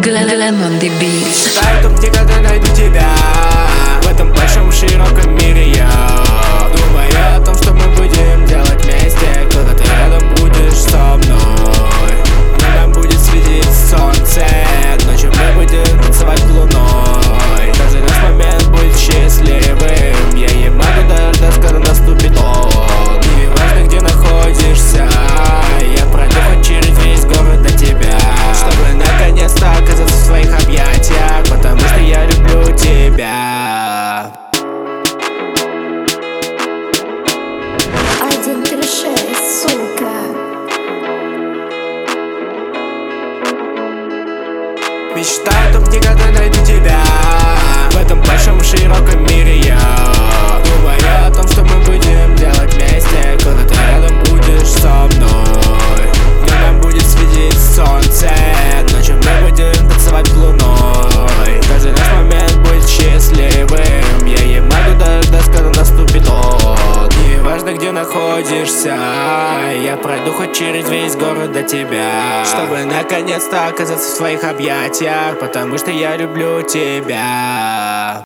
Glenn on the beat. Мечтаю там, где когда найду тебя. В этом большом широком мире я думаю о том, что мы будем делать вместе, когда ты рядом будешь со мной. Небом будет светить солнце, ночью мы будем танцевать луной. Каждый наш момент будет счастливым. Я не могу дождаться, когда наступит он. Не важно, где находишься, я пройду хоть через весь город до тебя, чтобы наконец-то оказаться в своих объятиях, потому что я люблю тебя. 136, сука. Мечтаю там, где когда найду тебя. В этом большом широком мире я думаю о том, что мы будем делать вместе, когда ты рядом будешь со мной. Днем будет светить солнце, ночью мы будем танцевать луной. Каждый наш момент будет счастливым. Я не могу дождаться, когда наступит он. Не важно, где находишься, я пройду хоть через весь город до тебя, чтобы наконец-то оказаться в твоих объятиях, потому что я люблю тебя.